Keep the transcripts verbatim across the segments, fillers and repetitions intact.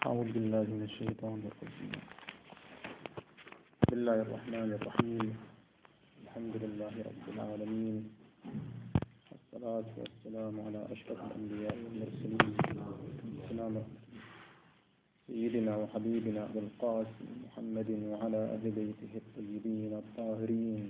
أعوذ بالله من الشيطان الرجيم. بسم الله الرحمن الرحيم. الحمد لله رب العالمين، والصلاة والسلام على أشرف الأنبياء والمرسلين، سيدنا وحبيبنا أبي القاسم محمد وعلى أهل بيته الطيبين الطاهرين.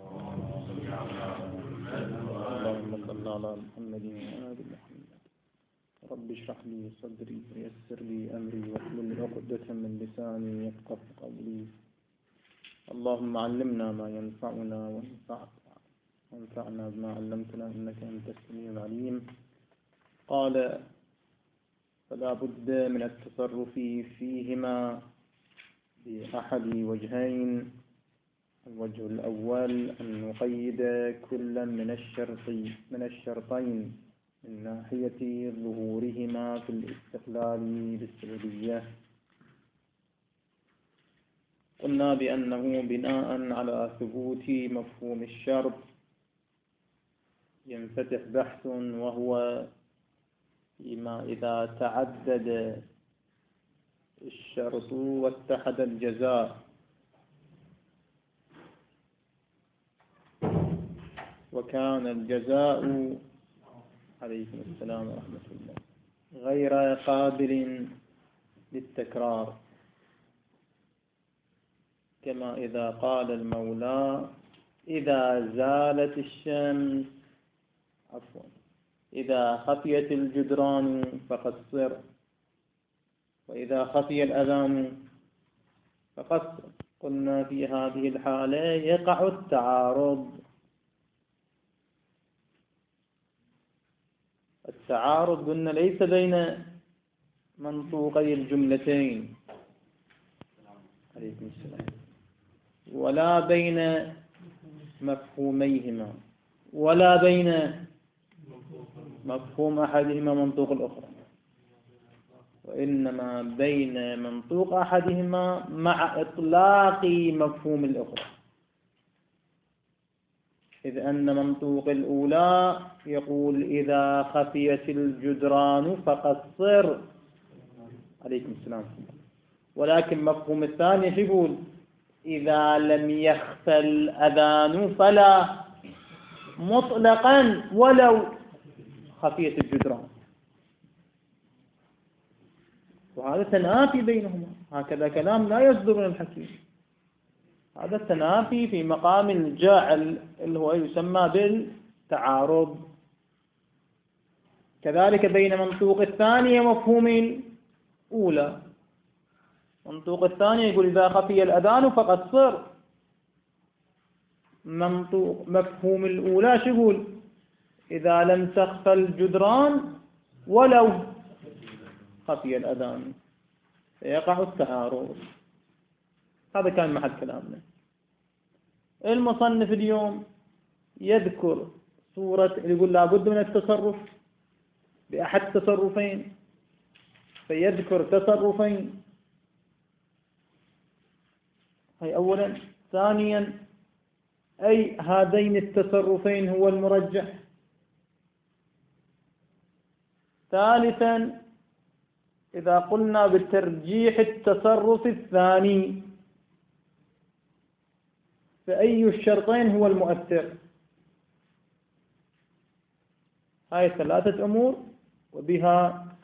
اللهم صل على محمد وآل محمد. رب اشرح لي صدري ويسر لي أمري واحلل عقدة من لساني يفقهوا قولي. اللهم علمنا ما ينفعنا وانفعنا بما علمتنا إنك أنت السميع العليم. قال: فلا بد من التصرف فيهما بأحد وجهين. الوجه الأول أن نقيد كلا من الشرط من الشرطين من ناحية ظهورهما في الاستقلال بالسببية. قلنا بأنه بناء على ثبوت مفهوم الشرط ينفتح بحث، وهو فيما إذا تعدد الشرط واتحد الجزاء. وكان الجزاء عليكم السلام ورحمة الله غير قابل للتكرار، كما إذا قال المولى: إذا زالت الشمس عفوا إذا خفيت الجدران فقصر، وإذا خفي الأذان فقصر. قلنا في هذه الحالة يقع التعارض. التعارض قلنا ليس بين منطوقي الجملتين عليكم السلام، ولا بين مفهوميهما، ولا بين مفهوم أحدهما منطوق الأخرى، وإنما بين منطوق أحدهما مع إطلاق مفهوم الأخرى. إذ أن منطوق الأولى يقول: إذا خفيت الجدران فقصر عليكم السلام، ولكن مفهوم الثاني يقول: إذا لم يخف الأذان فلا، مطلقا ولو خفيت الجدران. وهذا تنافي بينهما، هكذا كلام لا يصدر من الحكيم. هذا التنافي في مقام الجاعل اللي هو يسمى بالتعارض. كذلك بين منطوق الثانية ومفهوم الأولى. منطوق الثانية يقول: إذا خفي الأذان فقصر. منطوق مفهوم الأولى شو يقول؟ إذا لم تخف الجدران ولو خفي الأذان، فيقع التعارض. هذا كان محل كلامنا. المصنف اليوم يذكر صورة يقول لابد من التصرف بأحد تصرفين، فيذكر تصرفين. هي أولا. ثانيا، أي هذين التصرفين هو المرجح. ثالثا، إذا قلنا بترجيح التصرف الثاني فأي الشرطين هو المؤثر. هاي ثلاثة أمور وبها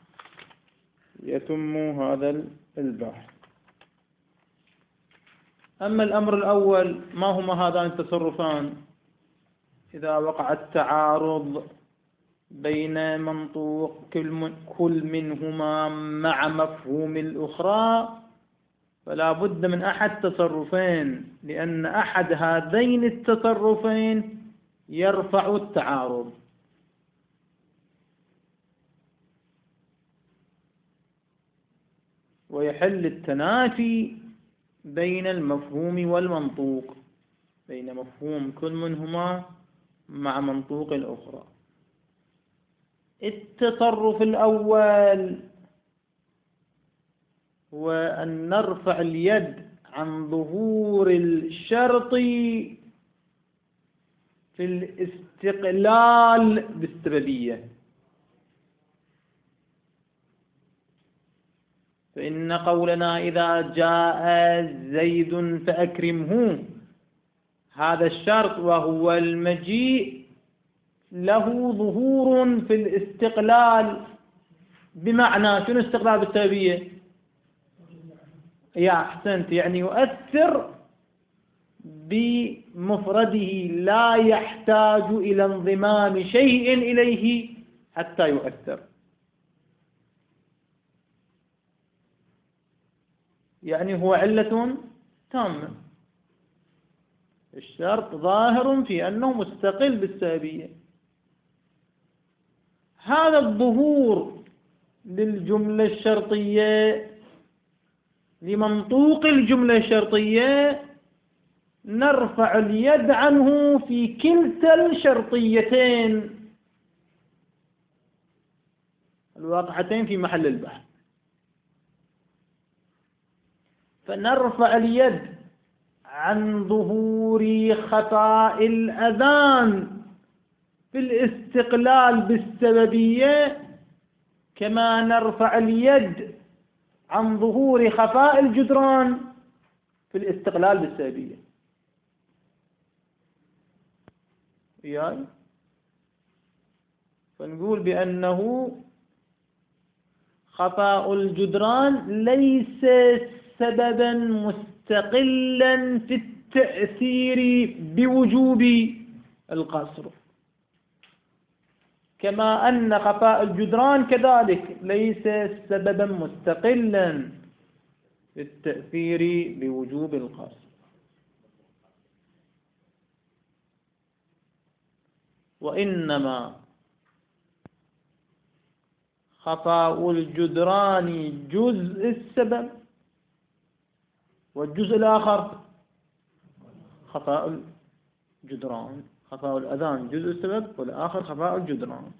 يتم هذا البحث. أما الأمر الأول، ما هما هذان التصرفان؟ إذا وقع التعارض بين منطوق كل منهما مع مفهوم الأخرى فلا بد من أحد تصرفين، لأن أحد هذين التصرفين يرفع التعارض. ويحل التنافي بين المفهوم والمنطوق، بين مفهوم كل منهما مع منطوق الأخرى. التصرف الأول هو أن نرفع اليد عن ظهور الشرط في الاستقلال بالسببية. فإن قولنا إذا جاء زيد فأكرمه هذا الشرط وهو المجيء له ظهور في الاستقلال. بمعنى شنو استقلال بالسببية؟ يا أحسنت، يعني يؤثر بمفرده لا يحتاج إلى انضمام شيء إليه حتى يؤثر. يعني هو علة تامة، الشرط ظاهر في أنه مستقل بالسببية. هذا الظهور للجملة الشرطية لمنطوق الجملة الشرطية نرفع اليد عنه في كلتا الشرطيتين الواقعتين في محل البحث. فنرفع اليد عن ظهور خفاء الأذان في الاستقلال بالسببية كما نرفع اليد عن ظهور خفاء الجدران في الاستقلال بالسببية. يعني فنقول بأنه خفاء الجدران ليس سببا مستقلا في التأثير بوجوب القصر، كما أن خفاء الجدران كذلك ليس سببا مستقلا في التأثير بوجوب القصر. وإنما خفاء الجدران جزء السبب، والجزء الآخر خفاء الجدران، خفاء الأذان جزء السبب والآخر خفاء الجدران.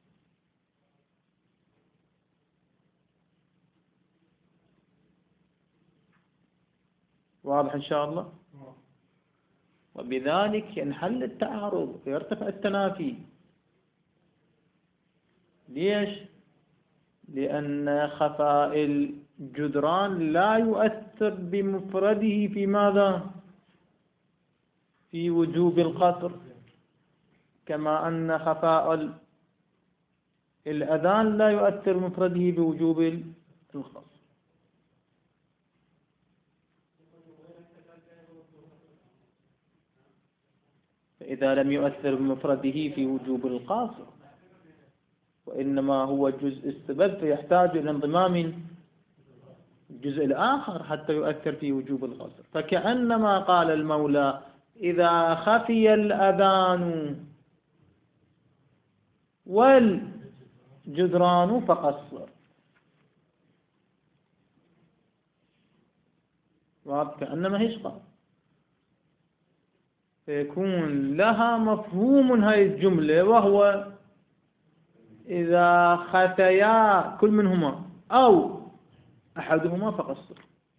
واضح إن شاء الله؟ وبذلك ينحل التعارض ويرتفع التنافي. ليش؟ لأن خفاء الجدران لا يؤثر بمفرده في ماذا؟ في وجوب القصر، كما أن خفاء الأذان لا يؤثر مفرده بوجوب القصر. فإذا لم يؤثر بمفرده في وجوب القصر وإنما هو جزء السبب فيحتاج إلى انضمام الجزء الآخر حتى يؤثر في وجوب القصر. فكأنما قال المولى إذا خفي الأذان والجدران فقصر. كأنما هيش قال، فيكون لها مفهوم هذه الجملة، وهو إذا خفيا كل منهما أو أحدهما فقصر.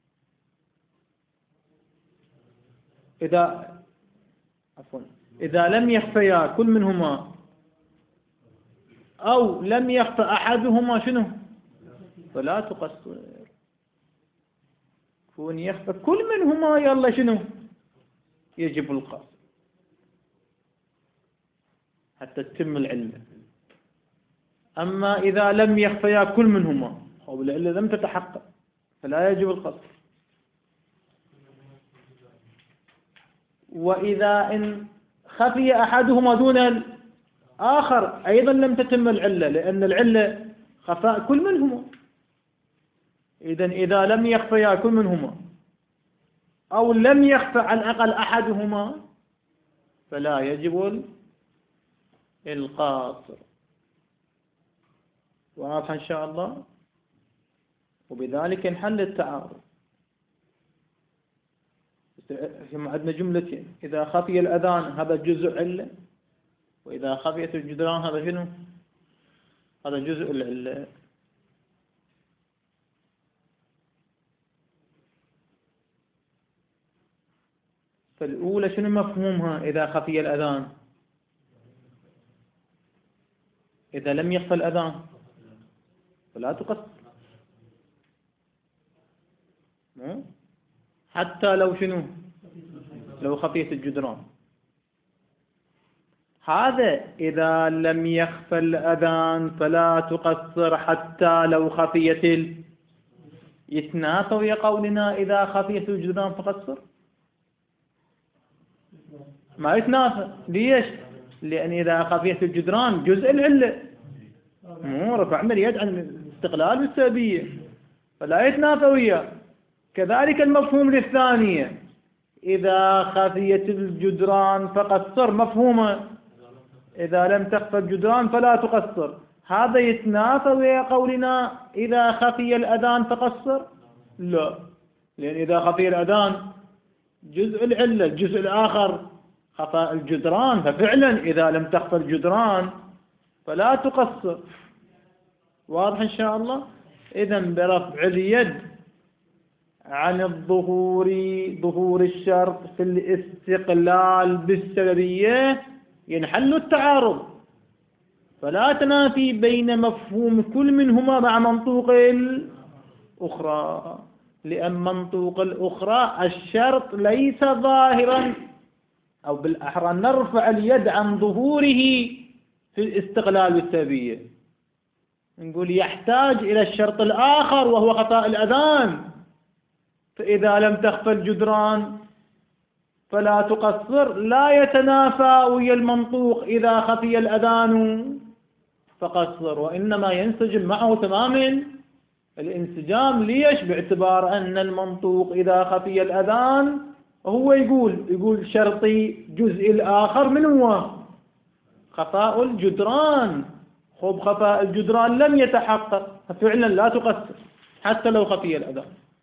إذا عفوا إذا لم يخفيا كل منهما أو لم يخفى أحدهما شنو؟ فلا تقصر. كون يخفى كل منهما يلا شنو؟ يجب القصر حتى تتم العلة. أما إذا لم يخفيا كل منهما أو العلة لم تتحقق فلا يجب القصر. وإذا إن خفي أحدهما دون الآخر أيضا لم تتم العلة، لأن العلة خفاء كل منهما. إذن إذا لم يخفيا كل منهما أو لم يخفى على الأقل أحدهما فلا يجب القاصر. واضح إن شاء الله؟ وبذلك انحل التعارض. عندنا جملتين، إذا خفي الأذان هذا جزء علة، وإذا خفيت الجدران هذا شنو؟ هذا جزء العلة. فالأولى شنو مفهومها؟ إذا خفي الأذان، إذا لم يخفى الأذان فلا تقصر. حتى لو شنو؟ لو خفيت الجدران. هذا إذا لم يخفى الأذان فلا تقصر حتى لو خفيت ال... يتنافى ويا قولنا إذا خفيت الجدران فقصر؟ ما يتنافى. ليش؟ لأن إذا خفيت الجدران جزء العلة، مو رفعنا اليد عن الاستقلال بالسببية، فلا يتنافى وياه. كذلك المفهوم للثانية، إذا خفيت الجدران فقصر، مفهومه إذا لم تخفى الجدران فلا تقصر. هذا يتنافى ويا قولنا إذا خفي الأذان فقصر؟ لا، لأن إذا خفي الأذان جزء العلة، الجزء الآخر خفاء الجدران، ففعلا إذا لم تخفى الجدران فلا تقصر. واضح إن شاء الله؟ إذن برفع اليد عن الظهور، ظهور الشرط في الاستقلال بالسببية، ينحل التعارض، فلا تنافي بين مفهوم كل منهما مع منطوق الأخرى، لأن منطوق الأخرى الشرط ليس ظاهرا، أو بالأحرى نرفع اليد عن ظهوره في الاستقلال بالسببية، نقول يحتاج إلى الشرط الآخر وهو خفاء الأذان، فإذا لم تخفى الجدران فلا تقصر لا يتنافى ويا المنطوق إذا خفي الأذان فقصر، وإنما ينسجم معه تماما الانسجام. ليش؟ باعتبار أن المنطوق إذا خفي الأذان هو يقول يقول شرطي جزء الآخر من هو خفاء الجدران. خب خفاء الجدران لم يتحقق، ففعلا لا تقصر حتى لو خفي الأذان.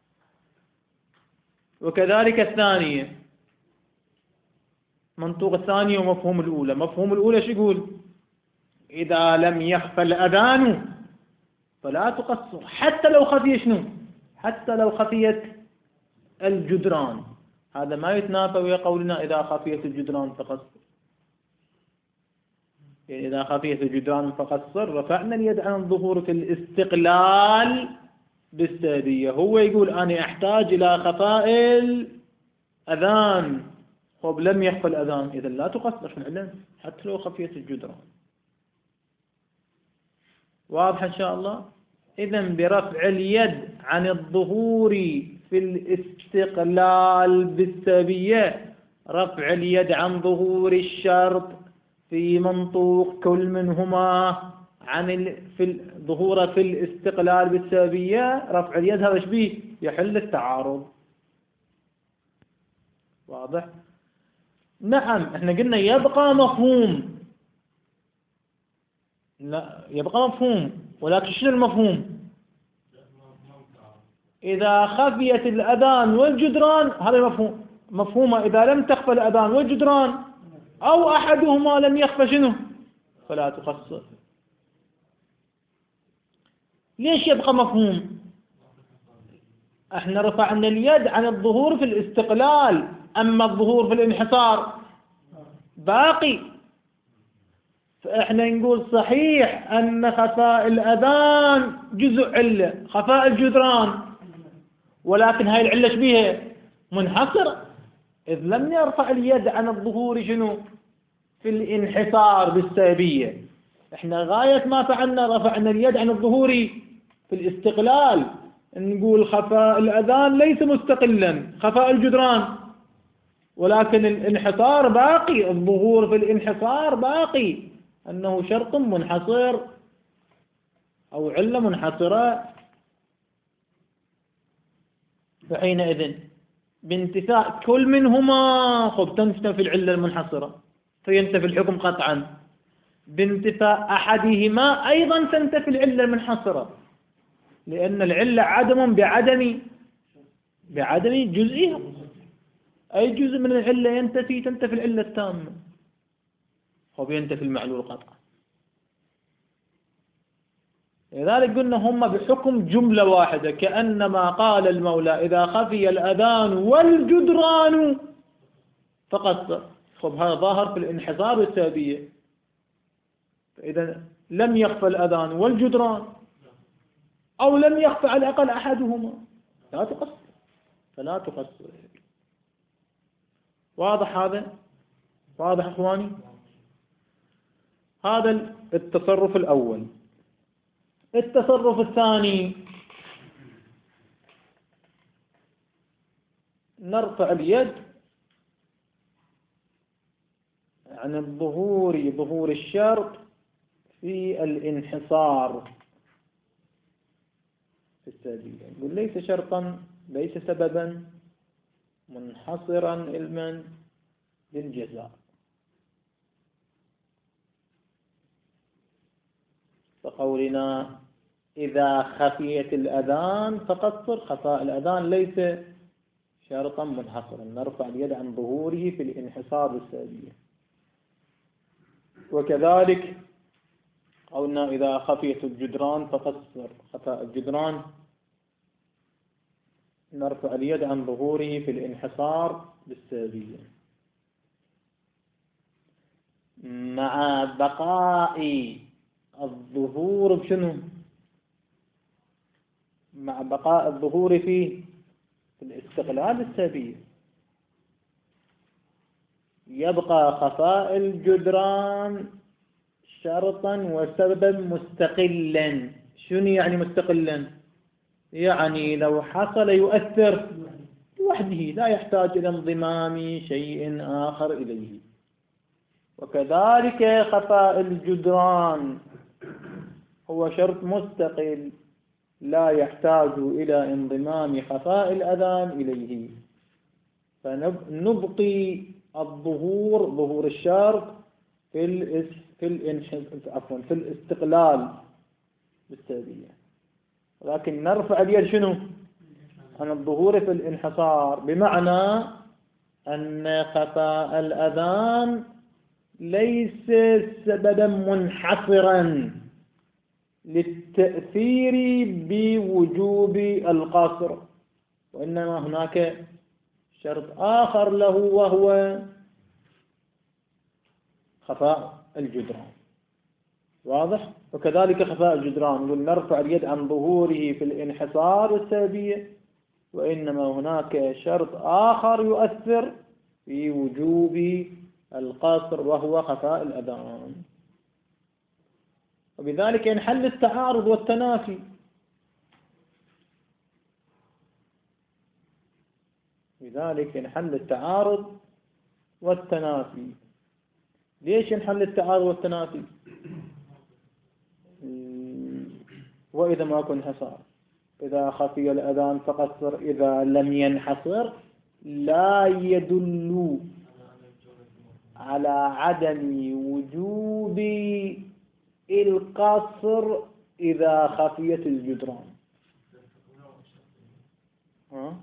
وكذلك الثانية، منطوق الثانية ومفهوم الأولى. مفهوم الأولى شو يقول؟ إذا لم يخفى الأذان فلا تقصر حتى لو خفي شنو؟ حتى لو خفيت الجدران. هذا ما يتنافى ويا قولنا إذا خفيت الجدران فقصر، يعني إذا خفيت الجدران فقصر رفعنا اليد عن الظهور في الاستقلال بالسببية. هو يقول أنا أحتاج إلى خفاء الأذان، خب لم يخفى الأذان إذا لا تقصر فعلا حتى لو خفيت الجدران. واضح إن شاء الله؟ إذن برفع اليد عن الظهور في الاستقلال بالسببية، رفع اليد عن ظهور الشرط في منطوق كل منهما عن ال... في الظهور في الاستقلال بالسببية، رفع اليد هذا شبيه يحل التعارض. واضح؟ نعم، احنا قلنا يبقى مفهوم، لا يبقى مفهوم، ولكن شنو المفهوم؟ إذا خفيت الأذان والجدران، هذا مفهوم مفهومه إذا لم تخفى الأذان والجدران أو أحدهما لم يخفى شنو؟ فلا تقصر. ليش يبقى مفهوم؟ احنا رفعنا اليد عن الظهور في الاستقلال، أما الظهور في الانحصار باقي. فإحنا نقول صحيح أن خفاء الأذان جزء علة، خفاء الجدران، ولكن هاي العلة شبيها منحصرة، إذ لم يرفع اليد عن الظهور شنو؟ في الانحصار بالسببية. إحنا غاية ما فعلنا رفعنا اليد عن الظهور في الاستقلال، نقول خفاء الأذان ليس مستقلا خفاء الجدران، ولكن الانحصار باقي، الظهور في الانحصار باقي، أنه شرط منحصر أو علة منحصرة. فحينئذ بانتفاء كل منهما خب تنتفي العلة المنحصرة فينتفي الحكم قطعا، بانتفاء أحدهما أيضا تنتفي العلة المنحصرة، لأن العلة عدم بعدم بعدم جزئها، أي جزء من العلة ينتفي تنتفي العلة التامة، خب ينتفي المعلول قطعا. لذلك قلنا هم بحكم جملة واحدة، كأنما قال المولى إذا خفي الأذان والجدران فقصر، خب هذا ظاهر في الانحصار والسببية. فإذا لم يخفى الأذان والجدران أو لم يخفى على الأقل أحدهما لا تقصر. فلا تقصر. واضح هذا؟ واضح إخواني؟ هذا التصرف الأول. التصرف الثاني، نرفع اليد عن الظهور ظهور الشرط في الانحصار في السبيل. يقول ليس شرطا، ليس سببا منحصرا علما للجزاء. فقولنا إذا خفيت الأذان فقصر، خفاء الأذان ليس شرطا منحصرا، نرفع اليد عن ظهوره في الانحصار بالسبيل. وكذلك قلنا إذا خفيت الجدران فقصر، خفاء الجدران نرفع اليد عن ظهوره في الانحصار بالسبيل، مع بقاء الظهور بشنو؟ مع بقاء الظهور في الاستقلال السبيل. يبقى خفاء الجدران شرطا وسببا مستقلا. شنو يعني مستقلا؟ يعني لو حصل يؤثر لوحده، لا يحتاج إلى انضمام شيء آخر إليه. وكذلك خفاء الجدران هو شرط مستقل لا يحتاج إلى انضمام خفاء الأذان إليه، فنبقي الظهور ظهور الشرط في الاس في الانح عفوا في الاستقلال بالسببية، لكن نرفع اليد شنو؟ عن الظهور في الانحصار، بمعنى أن خفاء الأذان ليس سببا منحصرا للتأثير بوجوب القصر، وإنما هناك شرط آخر له وهو خفاء الجدران. واضح؟ وكذلك خفاء الجدران نقول نرفع اليد عن ظهوره في الانحصار السببية، وإنما هناك شرط آخر يؤثر في وجوب القصر وهو خفاء الأذان. وبذلك ينحل التعارض والتنافي. لذلك ينحل التعارض والتنافي. ليش ينحل التعارض والتنافي؟ وإذا ما كان انحصار، إذا خفي الأذان فقصر، إذا لم ينحصر لا يدل على عدم وجوب القصر إذا خفيت الجدران. ها؟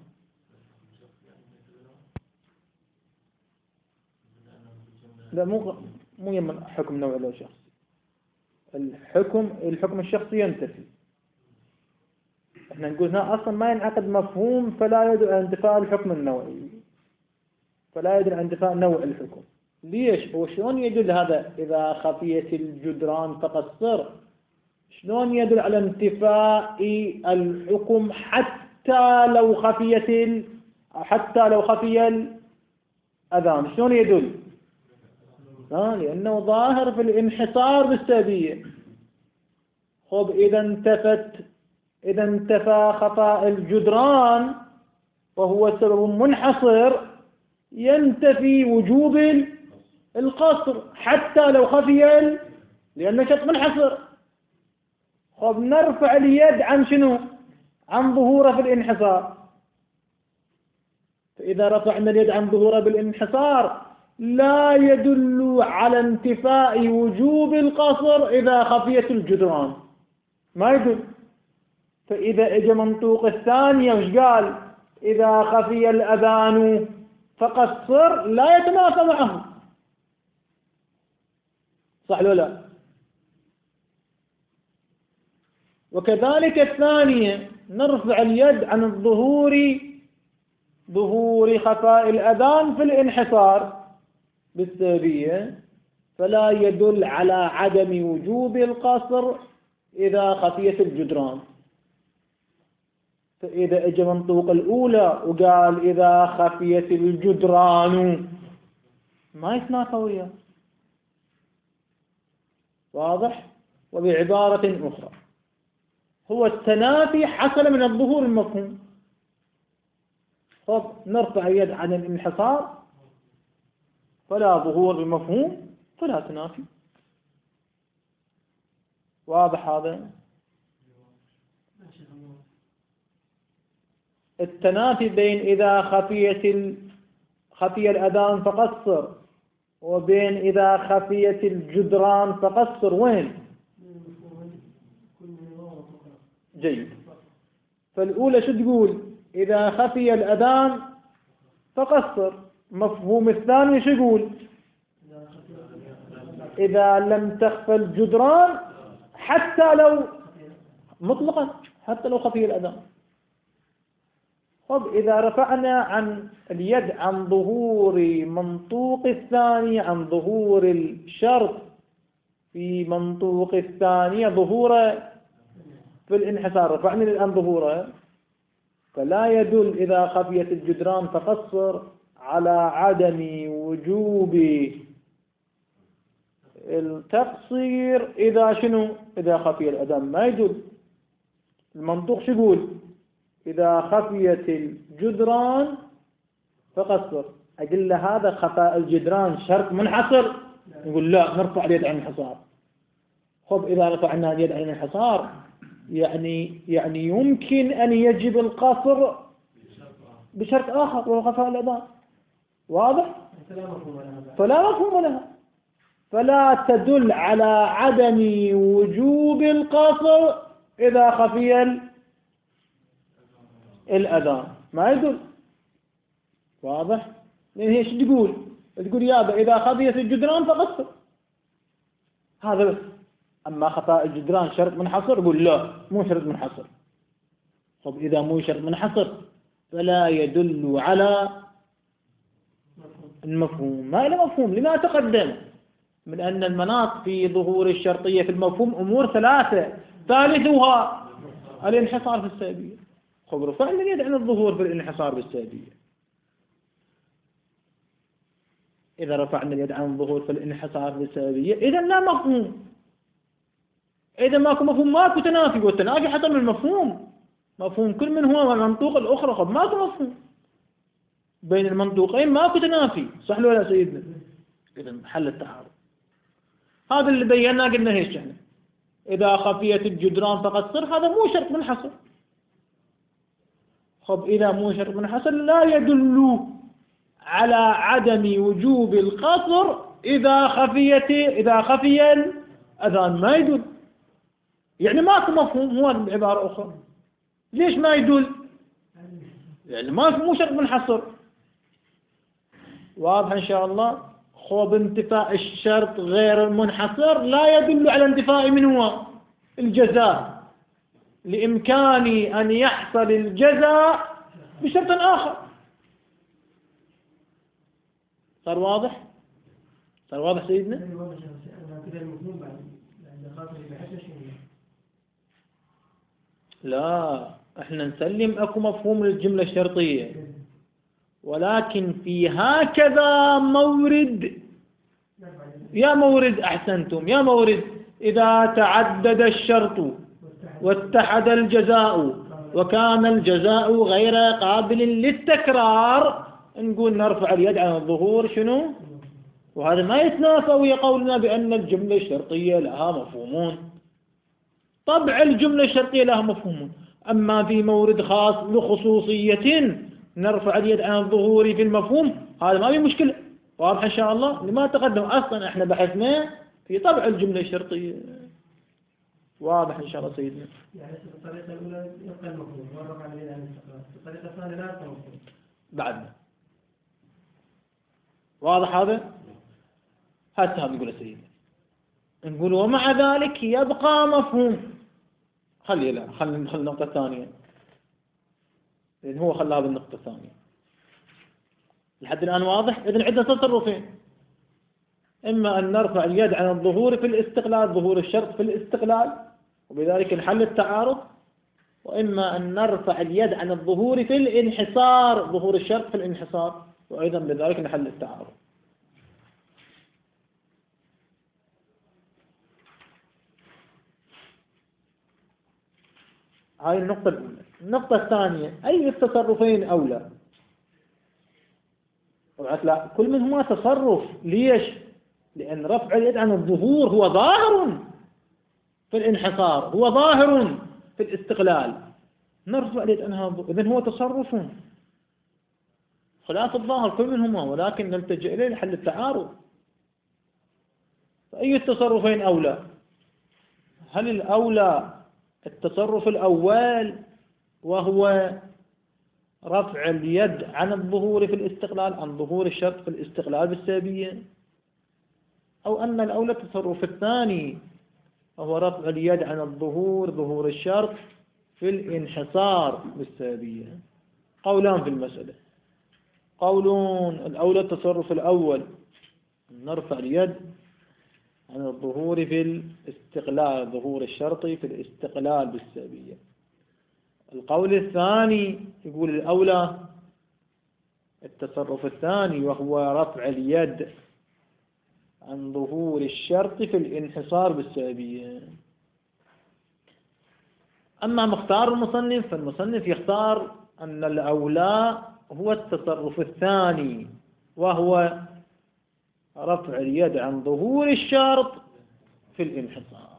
لا، مو مو يمن حكم نوع له شخص. الحكم الحكم الشخصي ينتفي. احنا نقول هنا اصلا ما ينعقد مفهوم، فلا يدل على انتفاء الحكم النوعي، فلا يدل على انتفاء نوع الحكم. ليش؟ هو شلون يدل هذا إذا خفيت الجدران فقصر؟ شلون يدل على انتفاء الحكم حتى لو خفيت ال... حتى لو خفي الأذان؟ شلون يدل؟ آه لأنه ظاهر في الانحصار بالسببية. خب إذا انتفت إذا انتفى خفاء الجدران وهو سبب منحصر، ينتفي وجوب القصر حتى لو خفي ال... لأنه شرط منحصر. خب نرفع اليد عن شنو؟ عن ظهوره في الانحصار. فإذا رفعنا اليد عن ظهوره بالانحصار لا يدل على انتفاء وجوب القصر إذا خفيت الجدران، ما يدل. فإذا اجى منطوق الثانية وش قال؟ إذا خفي الأذان فقصر، لا يتنافى معه. صح ولا لا؟ وكذلك الثانية نرفع اليد عن الظهور ظهور خفاء الأذان في الانحصار بالسببية، فلا يدل على عدم وجوب القصر إذا خفيت الجدران. فإذا اجى منطوق الأولى وقال إذا خفيت الجدران ما يتنافى وياه. واضح؟ وبعبارة أخرى هو التنافي حصل من الظهور المفهوم. طب نرفع يد عن الانحصار فلا ظهور بالمفهوم فلا تنافي. واضح هذا؟ التنافي بين إذا خفيت ال... خفي الأذان فقصر وبين إذا خفيت الجدران فقصر وين؟ جيد. فالأولى شو تقول؟ إذا خفي الأذان فقصر. مفهوم الثاني شو يقول؟ إذا لم تخفى الجدران حتى لو مطلقا حتى لو خفي الأذان. طب إذا رفعنا عن اليد عن ظهور منطوق الثاني عن ظهور الشرط في منطوق الثانية ظهوره في الانحصار رفعنا الآن ظهوره فلا يدل إذا خفيت الجدران فقصر على عدم وجوب التقصير إذا شنو؟ إذا خفي الأذان ما يدل. المنطوق شو يقول؟ إذا خفيت الجدران فقصر. أقول له هذا خفاء الجدران شرط منحصر؟ يقول لا نرفع اليد عن الانحصار. خب إذا رفعنا اليد عن الانحصار يعني يعني يمكن أن يجب القصر بشرط آخر وهو خفاء الأذان. واضح؟ فلا مفهوم لها. فلا تدل على عدم وجوب القصر إذا خفي الأذان ما يدل. واضح؟ لأن هي شو تقول؟ تقول يابا إذا خفيت الجدران فقصر هذا بس. أما خفاء الجدران شرط منحصر يقول لا مو شرط منحصر. طب إذا مو شرط منحصر فلا يدل على المفهوم. ما له مفهوم لما تقدم من أن المناط في ظهور الشرطية في المفهوم أمور ثلاثة ثالثها الانحصار في السببية. خب رفعنا اليد عن الظهور في الانحصار بالسببية. إذا رفعنا اليد عن الظهور في الانحصار بالسببية إذا لا مفهوم. إذا ماكو مفهوم ماكو تنافي. والتنافي حتى من المفهوم مفهوم كل من هو والمنطوق الأخرى. خب ماكو مفهوم بين المنطوقين ماكو تنافي. صح ولا سيدنا؟ إذا حل التعارض. هذا اللي بينا قلنا هيش احنا إذا خفيت الجدران فقصر هذا مو شرط منحصر. خب إذا مو شرط منحصر لا يدل على عدم وجوب القصر إذا خفيت إذا خفي الأذان ما يدل. يعني ماكو مفهوم. هو بعبارة أخرى ليش ما يدل؟ يعني ما مو شرط منحصر. واضح إن شاء الله. خب انتفاء الشرط غير المنحصر لا يدل على انتفاء من هو الجزاء لإمكان أن يحصل الجزاء بشرط آخر. صار واضح؟ صار واضح سيدنا؟ لا احنا نسلم اكو مفهوم للجملة الشرطية ولكن في هكذا مورد. يا مورد أحسنتم يا مورد إذا تعدد الشرط واتحد الجزاء وكان الجزاء غير قابل للتكرار نقول نرفع اليد عن الظهور شنو؟ وهذا ما يتنافى ويا قولنا بأن الجملة الشرطية لها مفهومون. طبع الجملة الشرطية لها مفهومون. أما في مورد خاص لخصوصية نرفع اليد عن الظهور في المفهوم هذا ما في مشكلة. واضح إن شاء الله. لما تقدم أصلا احنا بحثنا في طبع الجملة الشرطية. واضح إن شاء الله سيدنا. يعني الطريقة الأولى يبقى المفهوم ورفع اليد عن الاستقرار. الطريقة الثانية لا يبقى المفهوم بعدنا. واضح هذا؟ هذا هم يقول سيدنا. نقول ومع ذلك يبقى مفهوم. خلي لا خلي ندخل النقطة الثانية لأن هو خلاها بالنقطة الثانية. لحد الآن واضح؟ إذن عندنا تصرفين. إما أن نرفع اليد عن الظهور في الاستقلال ظهور الشرط في الاستقلال وبذلك نحل التعارض. وإما أن نرفع اليد عن الظهور في الانحصار، ظهور الشرط في الانحصار، وأيضا بذلك نحل التعارض. هاي النقطة الأولى. النقطة الثانية، أي التصرفين أولى؟ لا، كل منهما تصرف. ليش؟ لأن رفع اليد عن الظهور هو ظاهر في الانحصار، هو ظاهر في الاستقلال. نرفع اليد عنها، إذن هو تصرف خلاف الظاهر كل منهما، ولكن نلتجئ إليه لحل التعارض. فأي التصرفين أولى؟ هل الأولى التصرف الأول وهو رفع اليد عن الظهور في الاستقلال، عن ظهور الشرط في الاستقلال بالسببية، أو أن الأولى التصرف الثاني وهو رفع اليد عن الظهور، ظهور الشرط في الانحصار بالسببية؟ قولان في المسألة. قولون الأولى التصرف الأول، نرفع اليد عن الظهور في الاستقلال، ظهور الشرطي في الاستقلال بالسببية. القول الثاني يقول الأولى التصرف الثاني وهو رفع اليد عن ظهور الشرط في الانحصار بالسببية. أما مختار المصنف فالمصنف يختار أن الأولى هو التصرف الثاني وهو رفع اليد عن ظهور الشرط في الانحصار.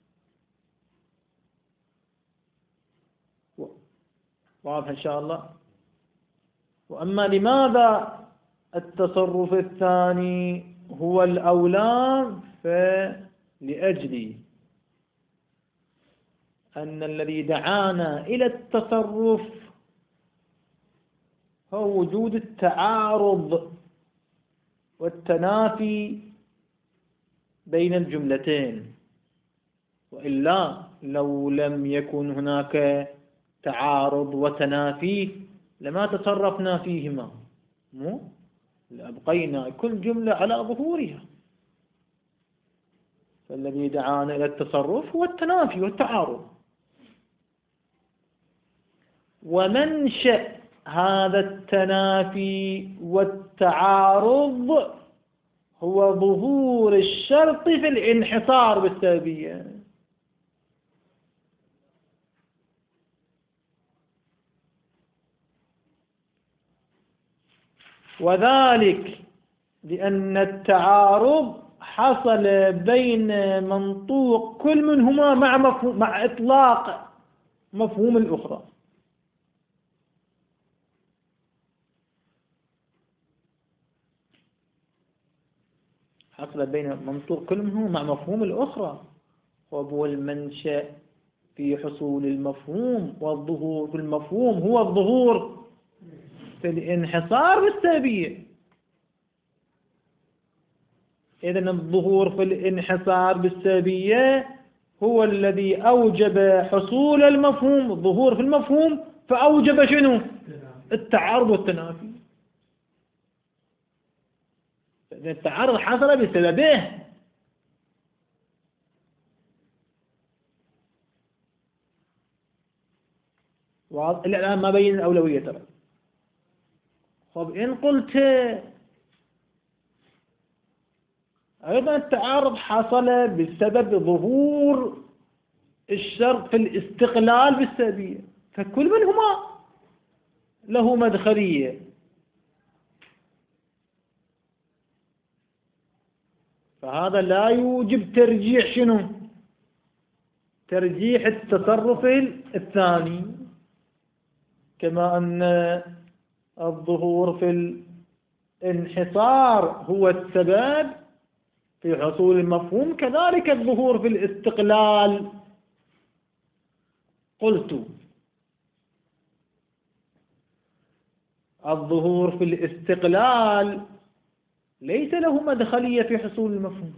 واضح إن شاء الله. وأما لماذا التصرف الثاني هو الأولى، فلأجل أن الذي دعانا إلى التصرف هو وجود التعارض والتنافي بين الجملتين، وإلا لو لم يكن هناك تعارض وتنافي لما تصرفنا فيهما، مو لأبقينا كل جملة على ظهورها. فالذي دعانا إلى التصرف هو التنافي والتعارض. ومنشأ هذا التنافي والتعارض هو ظهور الشرط في الانحصار بالسببية. وذلك لأن التعارض حصل بين منطوق كل منهما مع مفهوم مع إطلاق مفهوم الأخرى. حصل بين منطوق كل منهما مع مفهوم الأخرى، وهو المنشأ في حصول المفهوم، والظهور في المفهوم هو الظهور في الانحصار بالسببية. إذن الظهور في الانحصار بالسببية هو الذي أوجب حصول المفهوم، الظهور في المفهوم، فأوجب شنو؟ التعارض والتنافي. التعارض حصل بسببه. الآن ما بين الأولوية ترى. طب إن قلت أيضا التعارض حصل بسبب ظهور الشرط في الاستقلال بالسببية، فكل منهما له مدخلية. فهذا لا يوجب ترجيح شنو؟ ترجيح التصرف الثاني، كما أن الظهور في الانحصار هو السبب في حصول المفهوم، كذلك الظهور في الاستقلال. قلت الظهور في الاستقلال ليس له مدخلية في حصول المفهوم،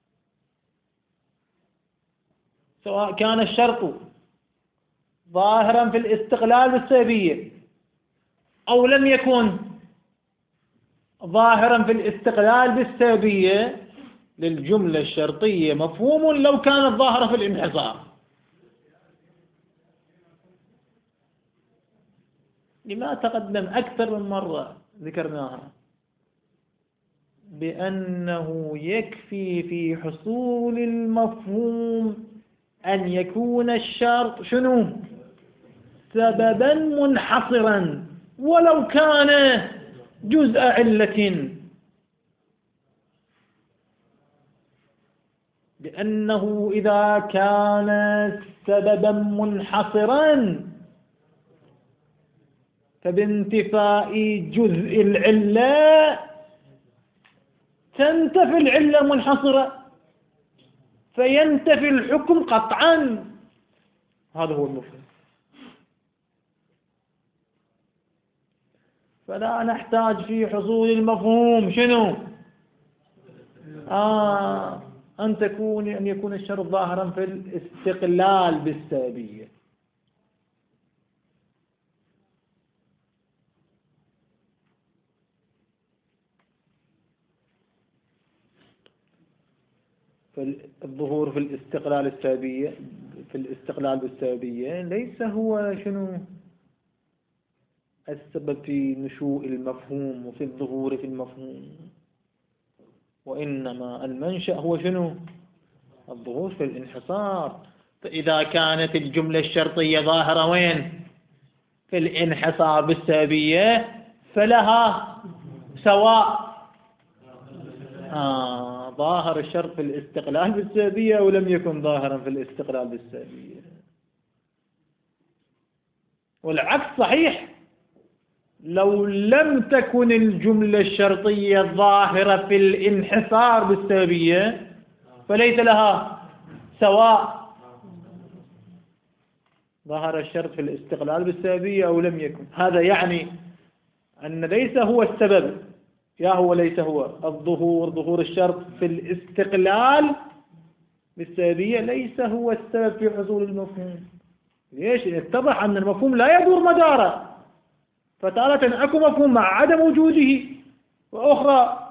سواء كان الشرط ظاهرا في الاستقلال بالسببية أو لم يكن ظاهرا في الاستقلال بالسببية. للجملة الشرطية مفهوم لو كانت ظاهرة في الانحصار. لما تقدم أكثر من مرة ذكرناها بأنه يكفي في حصول المفهوم أن يكون الشرط شنو؟ سببا منحصرا ولو كان جزء علة، لأنه إذا كان سببا منحصرا فبانتفاء جزء العلة تنتفي العلة منحصرة فينتفي الحكم قطعا. هذا هو المفهوم. فلا نحتاج في حصول المفهوم شنو؟ آه أن تكون أن يكون الشرط ظاهرا في الاستقلال بالسببية. فالظهور في الاستقلال السببية في الاستقلال بالسببية ليس هو شنو السبب في نشوء المفهوم وفي الظهور في المفهوم، وإنما المنشأ هو شنو؟ الظهور في الانحصار. فإذا كانت الجملة الشرطية ظاهرة وين؟ في الانحصار بالسببية فلها سواء آه ظاهر الشرط في الاستقلال بالسببية أو لم يكن ظاهرا في الاستقلال بالسببية. والعكس صحيح، لو لم تكن الجملة الشرطية ظاهرة في الانحصار بالسببية فليس لها سواء ظهر الشرط في الاستقلال بالسببية أو لم يكن. هذا يعني أن ليس هو السبب، يا هو ليس هو الظهور ظهور الشرط في الاستقلال بالسببية ليس هو السبب في حصول المفهوم. ليش؟ اتضح أن المفهوم لا يدور مداره، فتارة أكو مفهوم مع عدم وجوده، وأخرى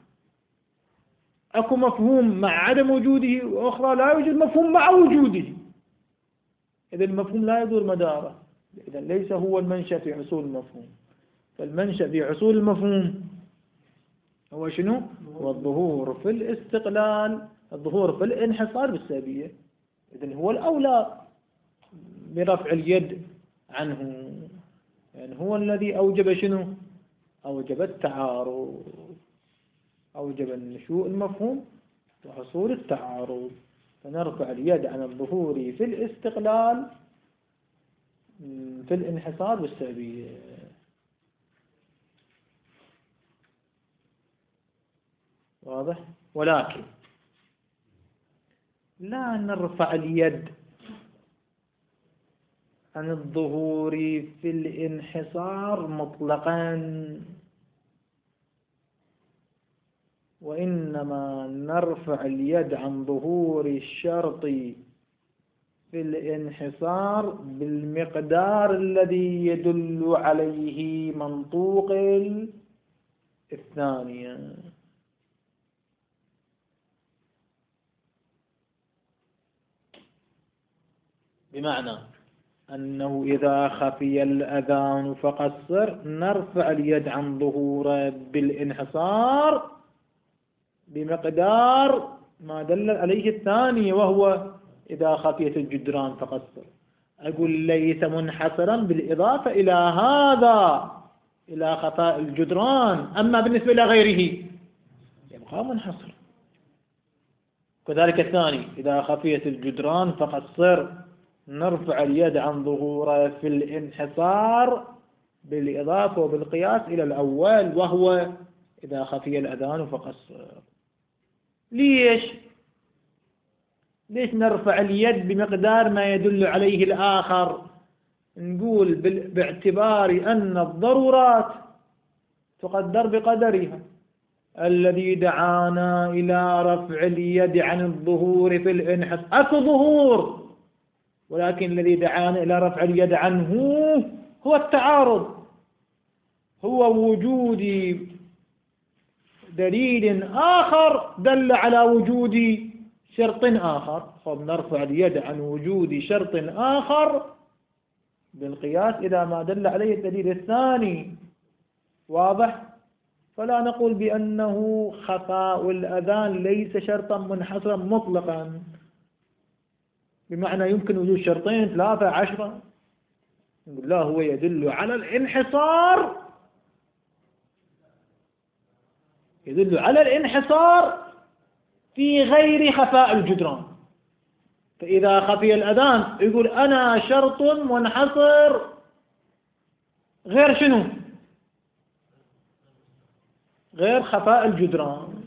أكو مفهوم مع عدم وجوده، وأخرى لا يوجد مفهوم مع وجوده. إذا المفهوم لا يدور مداره، إذا ليس هو المنشأ في حصول المفهوم. فالمنشأ في حصول المفهوم هو شنو؟ هو الظهور في الاستقلال، الظهور في الانحصار بالسببية. إذن هو الأولى برفع اليد عنه، يعني هو الذي أوجب شنو؟ أوجب التعارض، أوجب النشوء المفهوم وحصول التعارض. فنرفع اليد عن الظهور في الاستقلال في الانحصار بالسببية. واضح؟ ولكن لا نرفع اليد عن الظهور في الانحصار مطلقا، وإنما نرفع اليد عن ظهور الشرط في الانحصار بالمقدار الذي يدل عليه منطوق الثانية. بمعنى أنه إذا خفي الأذان فقصر نرفع اليد عن ظهوره بالانحصار بمقدار ما دل عليه الثاني، وهو إذا خفيت الجدران فقصر. أقول ليس منحصرا بالإضافة إلى هذا، إلى خفاء الجدران، أما بالنسبة إلى غيره يبقى منحصر. كذلك الثاني إذا خفيت الجدران فقصر نرفع اليد عن ظهوره في الانحصار بالإضافة وبالقياس إلى الأول، وهو إذا خفي الأذان فقصر. ليش؟ ليش نرفع اليد بمقدار ما يدل عليه الآخر؟ نقول باعتبار أن الضرورات تقدر بقدرها. الذي دعانا إلى رفع اليد عن الظهور في الانحصار أكو ظهور، ولكن الذي دعانا إلى رفع اليد عنه هو التعارض، هو وجود دليل آخر دل على وجود شرط آخر. فنرفع اليد عن وجود شرط آخر بالقياس إذا ما دل عليه الدليل الثاني. واضح؟ فلا نقول بأنه خفاء الأذان ليس شرطا منحصرا مطلقا، بمعنى يمكن وجود شرطين ثلاثة عشرة. نقول لا، هو يدل على الانحصار، يدل على الانحصار في غير خفاء الجدران. فإذا خفي الأذان يقول أنا شرط منحصر غير شنو؟ غير خفاء الجدران.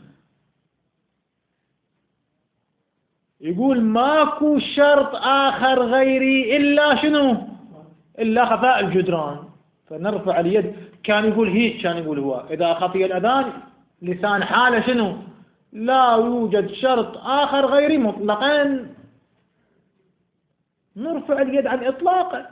يقول ماكو شرط آخر غيري إلا شنو؟ إلا خفاء الجدران. فنرفع اليد. كان يقول هيك، كان يقول هو إذا خفي الأذان لسان حاله شنو؟ لا يوجد شرط آخر غيري مطلقا. نرفع اليد عن إطلاقه،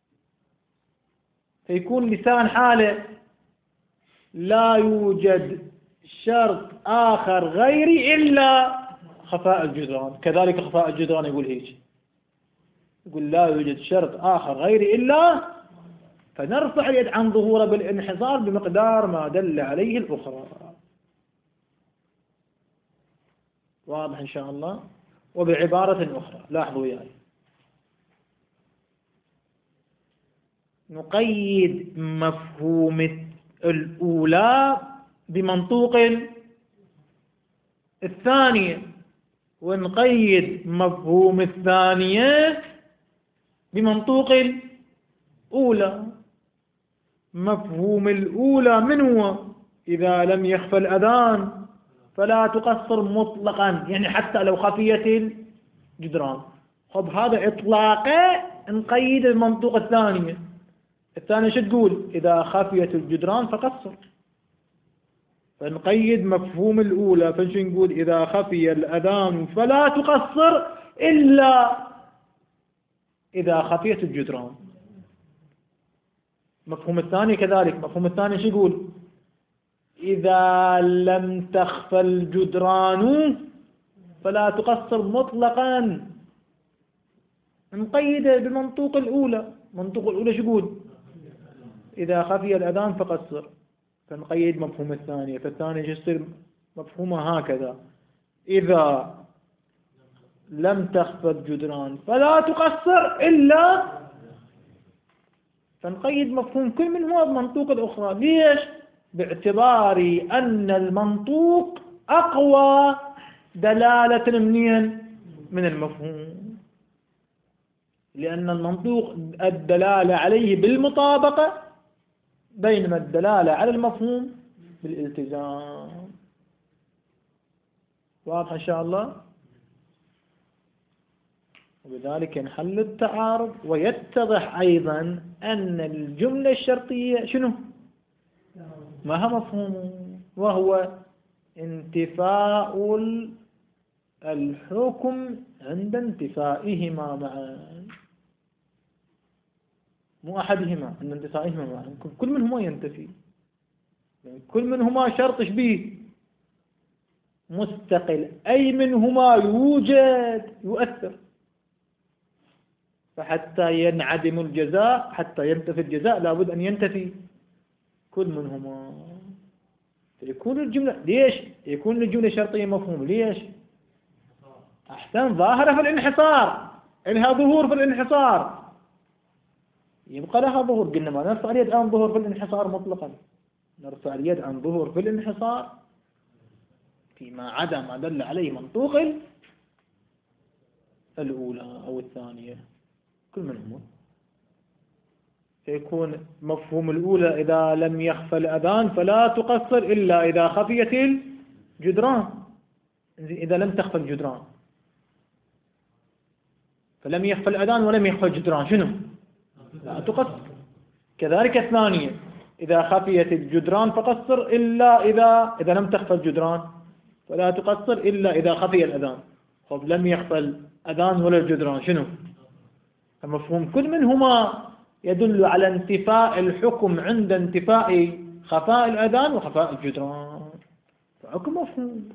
فيكون لسان حاله لا يوجد شرط آخر غيري إلا خفاء الجدران. كذلك خفاء الجدران يقول هيك، يقول لا يوجد شرط آخر غيري إلا، فنرفع اليد عن ظهوره بالانحصار بمقدار ما دل عليه الأخرى. واضح إن شاء الله؟ وبعبارة أخرى لاحظوا وياي، نقيد مفهوم الأولى بمنطوق الثانية، ونقيد مفهوم الثانية بمنطوق الأولى. مفهوم الأولى من هو؟ إذا لم يخفى الأذان فلا تقصر مطلقا، يعني حتى لو خفيت الجدران. خب هذا إطلاقه نقيد المنطوق الثانية. الثانية شو تقول؟ إذا خفيت الجدران فقصر. فنقيد مفهوم الأولى، فنشو نقول؟ إذا خفي الأذان فلا تقصر إلا إذا خفيت الجدران. مفهوم الثاني كذلك. مفهوم الثاني شو يقول؟ إذا لم تخفى الجدران فلا تقصر مطلقا. نقيده بمنطوق الأولى. منطوق الأولى شو يقول؟ إذا خفي الأذان فقصر. فنقيد مفهوم الثانية. فالثانية شو يصير مفهومها هكذا: إذا لم تخفى الجدران فلا تقصر إلا. فنقيد مفهوم كل منهما بمنطوق الأخرى. ليش؟ باعتبار أن المنطوق أقوى دلالة منين؟ من المفهوم. لأن المنطوق الدلالة عليه بالمطابقة، بينما الدلالة على المفهوم بالالتزام. واضح إن شاء الله؟ وبذلك ينحل التعارض، ويتضح أيضا أن الجملة الشرطية شنو؟ ما هو مفهوم، وهو انتفاء الحكم عند انتفائهما معا، مو أحدهما، عند انتفائهما معا. كل منهما ينتفي، كل منهما شرط شبيه مستقل، أي منهما يوجد يؤثر. فحتى ينعدم الجزاء، حتى ينتفي الجزاء، لابد أن ينتفي كل منهما. فيكون الجملة ليش؟ يكون الجملة شرطية مفهوم. ليش؟ أحسن، ظاهرة في الانحصار، إنها ظهور في الانحصار، يبقى لها ظهور. قلنا ما نرفع اليد عن ظهور في الانحصار مطلقا، نرفع اليد عن ظهور في الانحصار فيما عدا ما دل عليه منطوق الأولى أو الثانية، كل منهما. يكون مفهوم الأولى إذا لم يخفى الأذان فلا تقصر إلا إذا خفيت الجدران. إذا لم تخفى الجدران، فلم يخفى الأذان ولم يخفى الجدران، شنو؟ لا تقصر. كذلك الثانية، إذا خفيت الجدران فقصر إلا إذا إذا لم تخفى الجدران فلا تقصر إلا إذا خفي الأذان. طب لم يخفى الأذان ولا الجدران، شنو؟ فمفهوم كل منهما يدل على انتفاء الحكم عند انتفاء خفاء الأذان وخفاء الجدران. فأكو مفهوم.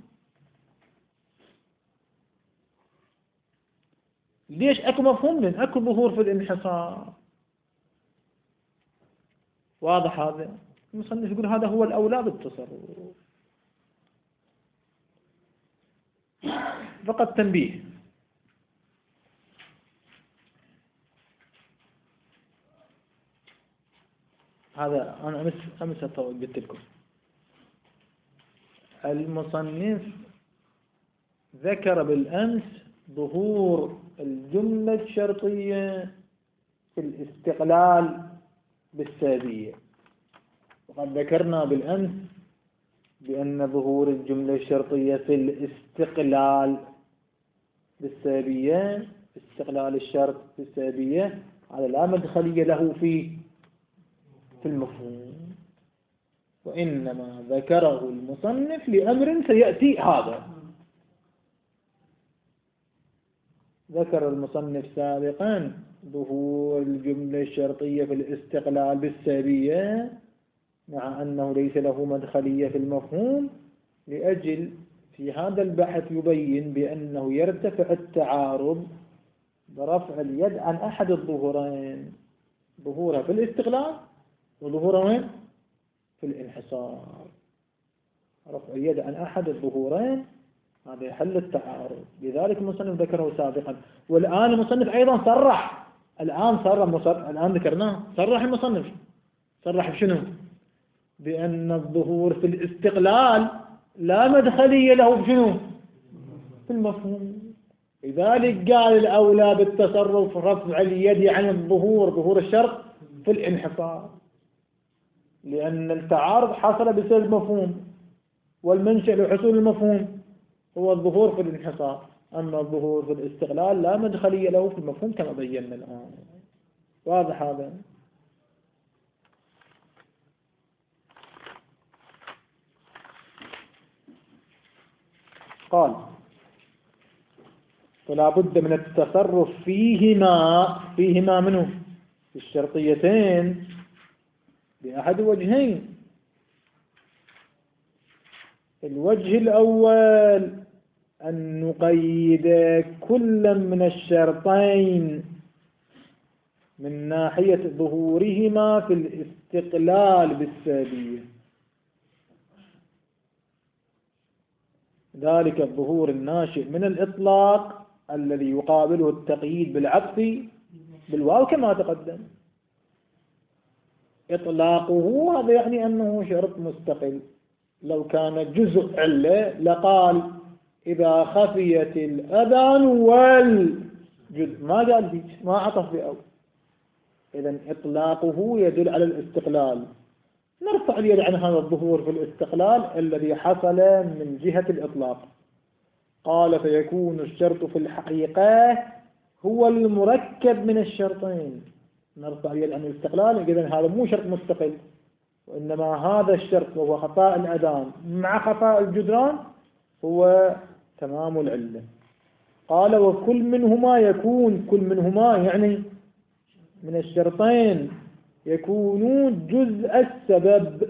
ليش أكو مفهوم؟ لأن أكو ظهور في الانحصار. واضح هذا؟ المصنف يقول هذا هو الأولى بالتصرف. فقط تنبيه، هذا أنا أمس أمس قلت لكم المصنف ذكر بالأمس ظهور الجملة الشرطية في الاستقلال بالسابية، وقد ذكرنا بالأمس بأن ظهور الجملة الشرطية في الاستقلال بالسابية، استقلال الشرط بالسابية، هذا لا مدخلية له في في المفهوم، وإنما ذكره المصنف لأمر سيأتي. هذا ذكر المصنف سابقا ظهور الجملة الشرطية في الاستقلال بالسابية مع أنه ليس له مدخلية في المفهوم، لأجل في هذا البحث يبين بأنه يرتفع التعارض برفع اليد عن أحد الظهورين، ظهورها في الاستقلال وظهورها وين؟ في الانحصار. رفع اليد عن أحد الظهورين هذا يحل التعارض، لذلك المصنف ذكره سابقا. والآن المصنف أيضا صرح، الآن صرح الآن ذكرناه، صرح المصنف صرح بشنو؟ بأن الظهور في الاستقلال لا مدخلية له بشنو؟ في المفهوم. لذلك قال الأولى بالتصرف رفع اليد عن الظهور، ظهور الشرط في الانحصار، لأن التعارض حصل بسبب المفهوم، والمنشأ لحصول المفهوم هو الظهور في الانحصار، أما الظهور في الاستقلال لا مدخلية له في المفهوم كما بينا الآن. واضح هذا؟ قال فلا بد من التصرف فيهما، فيهما منه في الشرطيتين بأحد وجهين. الوجه الأول أن نقيد كل من الشرطين من ناحية ظهورهما في الاستقلال بالسابية، ذلك الظهور الناشئ من الإطلاق الذي يقابله التقييد بالعطف بالواو كما تقدم. إطلاقه هذا يعني أنه شرط مستقل، لو كان جزء علة لقال إذا خفيت الأذان والجزء، ما قال فيك، ما عطف بأو. إذن إطلاقه يدل على الاستقلال، نرفع اليد عن هذا الظهور في الاستقلال الذي حصل من جهة الإطلاق. قال فيكون الشرط في الحقيقة هو المركب من الشرطين، نرفع اليد عن الاستقلال، إذن هذا مو شرط مستقل، وإنما هذا الشرط وهو خفاء الأذان مع خفاء الجدران هو تمام العلة. قال وكل منهما يكون، كل منهما يعني من الشرطين يكونون جزء السبب،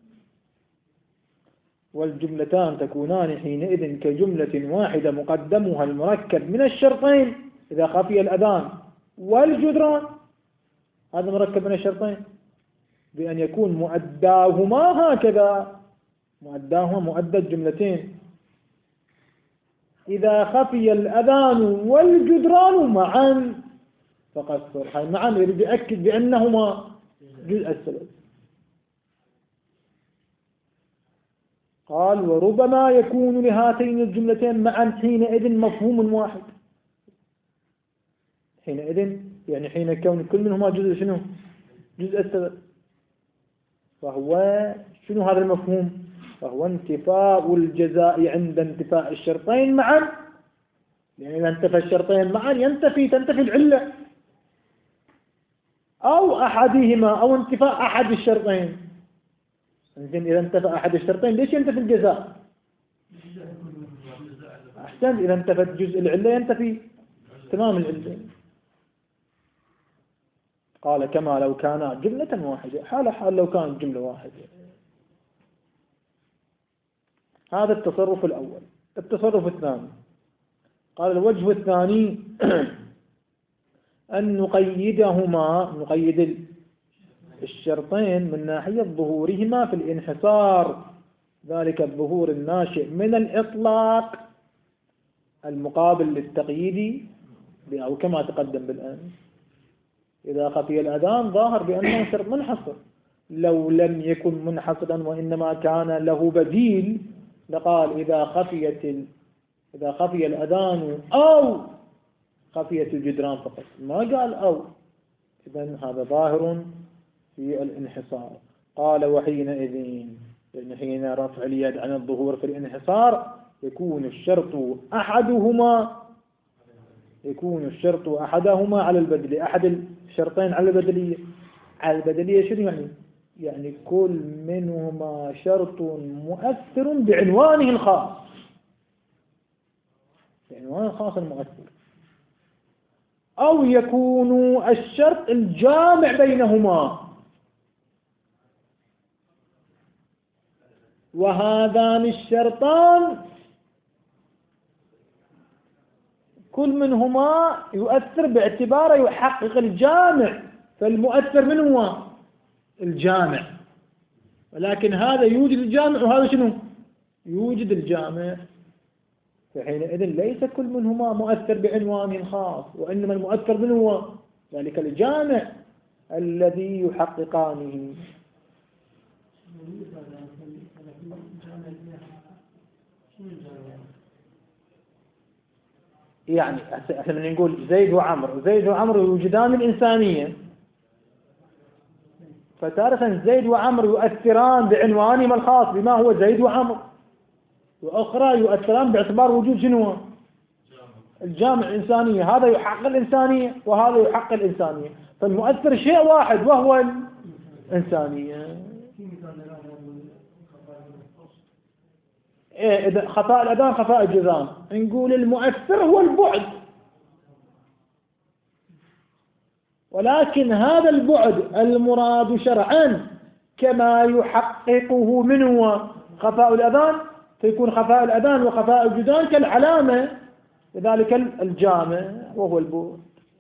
والجملتان تكونان حينئذ كجملة واحدة مقدمها المركب من الشرطين إذا خفي الأذان والجدران، هذا مركب من الشرطين، بأن يكون مؤداهما هكذا، مؤداهما مؤدى الجملتين إذا خفي الأذان والجدران معا فقصر. هاي معا يريد يؤكد بأنهما جزء السبب. قال وربما يكون لهاتين الجملتين معا حينئذ مفهوم واحد، حينئذ يعني حين كون كل منهما جزء شنو؟ جزء السبب. فهو شنو هذا المفهوم؟ فهو انتفاء الجزاء عند انتفاء الشرطين معا، يعني إذا انتفى الشرطين معا ينتفي تنتفي العلة، أو أحدهما، أو انتفاء أحد الشرطين. إذا انتفى أحد الشرطين ليش ينتفي الجزاء؟ أحسن، إذا انتفت جزء العلة ينتفي تمام العلة. قال كما لو كان جملة واحدة، حال حال لو كانت جملة واحدة. هذا التصرف الأول. التصرف الثاني قال الوجه الثاني أن نقيدهما، نقيد الشرطين من ناحية ظهورهما في الانحصار، ذلك الظهور الناشئ من الإطلاق المقابل للتقييد، أو كما تقدم بالآن إذا خفي الأذان ظاهر بأنه شرط منحصر. لو لم يكن منحصرا وإنما كان له بديل لقال إذا خفيت ال... إذا خفي الأذان أو خفيت الجدران فقط، ما قال أو، إذن هذا ظاهر في الانحصار. قال وحينئذ، لأن حين رفع اليد عن الظهور في الانحصار يكون الشرط أحدهما يكون الشرط أحدهما على البدلية، أحد الشرطين على البدلية. على البدلية شنو يعني؟ يعني كل منهما شرط مؤثر بعنوانه الخاص، بعنوانه الخاص المؤثر، أو يكون الشرط الجامع بينهما، وهذان الشرطان كل منهما يؤثر باعتباره يحقق الجامع، فالمؤثر من هو؟ الجامع. ولكن هذا يوجد الجامع وهذا شنو؟ يوجد الجامع، فحينئذ ليس كل منهما مؤثر بعنوانه الخاص، وإنما المؤثر من هو؟ ذلك الجامع الذي يحققانه. يعني احنا نقول زيد وعمر، زيد وعمر يوجدان الإنسانية، فتارة زيد وعمر يؤثران بعنوانهما الخاص بما هو زيد وعمر، وأخرى يؤثران باعتبار وجود شنو؟ الجامع الإنسانية. هذا يحقق الإنسانية وهذا يحقق الإنسانية، فالمؤثر شيء واحد وهو الإنسانية. إيه إذا خفاء الأذان خفاء الجذام، نقول المؤثر هو البعد، ولكن هذا البعد المراد شرعا كما يحققه منه خفاء الأذان، فيكون خفاء الأذان وخفاء الجذام كالعلامة لذلك الجامع وهو البعد.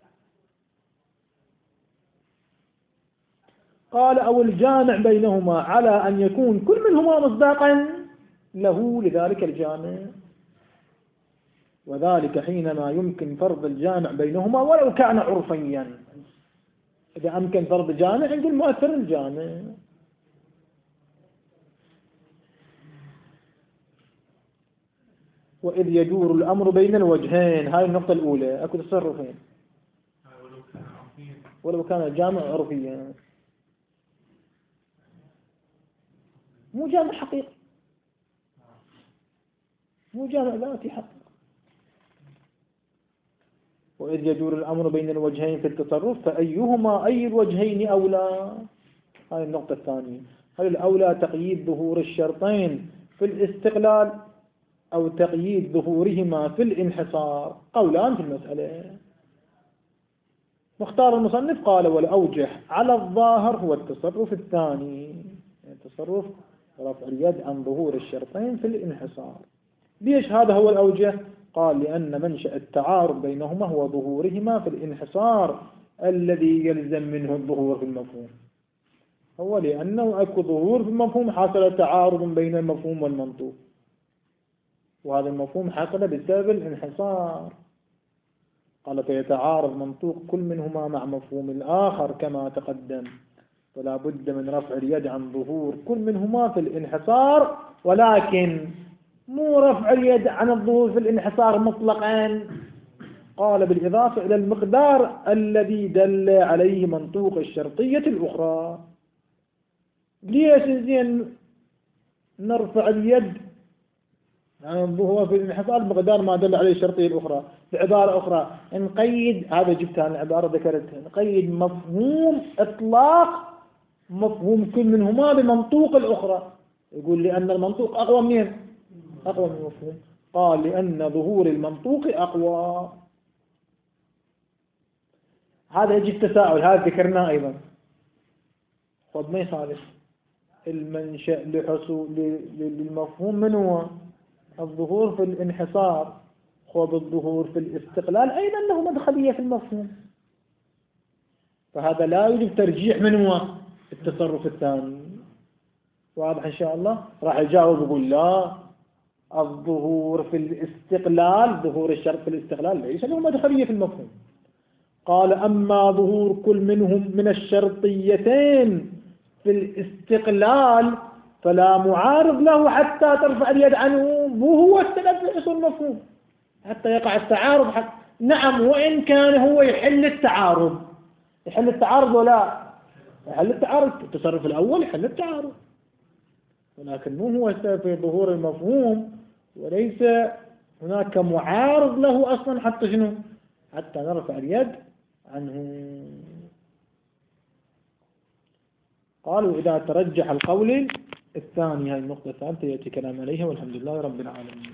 قال أو الجامع بينهما على أن يكون كل منهما مصداقا له لذلك الجامع، وذلك حينما يمكن فرض الجامع بينهما ولو كان عرفيا. إذا أمكن فرض الجامع نقول مؤثر الجامع. وإذ يدور الأمر بين الوجهين، هاي النقطة الأولى، أكو تصرفين ولو كان الجامع عرفيا، مو جامع حقيقي، مو جامع ذاتي حقيقي. وإذ يدور الأمر بين الوجهين في التصرف فأيهما أي الوجهين أولى؟ هاي النقطة الثانية، هل الأولى تقييد ظهور الشرطين في الاستقلال أو تقييد ظهورهما في الانحصار؟ قولان في المسألة. مختار المصنف قال والأوجح على الظاهر هو التصرف الثاني، التصرف رفع اليد عن ظهور الشرطين في الانحصار. ليش هذا هو الأوجه؟ قال لأن منشأ التعارض بينهما هو ظهورهما في الانحصار الذي يلزم منه الظهور في المفهوم، هو لأنه أكو ظهور في المفهوم حصل تعارض بين المفهوم والمنطوق، وهذا المفهوم حصل بسبب الانحصار. قال فيتعارض منطوق كل منهما مع مفهوم الآخر كما تقدم، ولا بد من رفع اليد عن ظهور كل منهما في الانحصار، ولكن مو رفع اليد عن الظهور في الانحصار مطلقا. قال بالإضافة إلى المقدار الذي دل عليه منطوق الشرطية الأخرى. ليش زين نرفع اليد عن الظهور في الانحصار بمقدار ما دل عليه الشرطية الأخرى؟ بعبارة أخرى نقيد، هذا جبتها من عبارة ذكرتها، نقيد مفهوم إطلاق مفهوم كل منهما بمنطوق الأخرى. يقول لأن المنطوق أقوى منين؟ أقوى من المفهوم. قال لأن ظهور المنطوق أقوى. هذا يجي التساؤل، هذا ذكرناه أيضا. خذ ما يخالف المنشأ لحصول للمفهوم من هو؟ الظهور في الانحصار. خذ الظهور في الاستقلال أيضا له مدخلية في المفهوم، فهذا لا يوجب ترجيح من هو؟ التصرف الثاني. واضح إن شاء الله؟ راح يجاوب يقول لا، الظهور في الاستقلال، ظهور الشرط في الاستقلال ليس له مدخلية في المفهوم. قال أما ظهور كل منهم من الشرطيتين في الاستقلال فلا معارض له حتى ترفع اليد عنه، وهو السبب في حصول المفهوم حتى يقع التعارض. حتى نعم، وإن كان هو يحل التعارض، يحل التعارض ولا يحل التعارض، التصرف الأول يحل التعارض، ولكن مو هو السبب في ظهور المفهوم، وليس هناك معارض له أصلا حتى شنو؟ حتى نرفع اليد عنه. قالوا إذا ترجح القول الثاني، هذه النقطة الثانية يأتي كلام عليها، والحمد لله رب العالمين.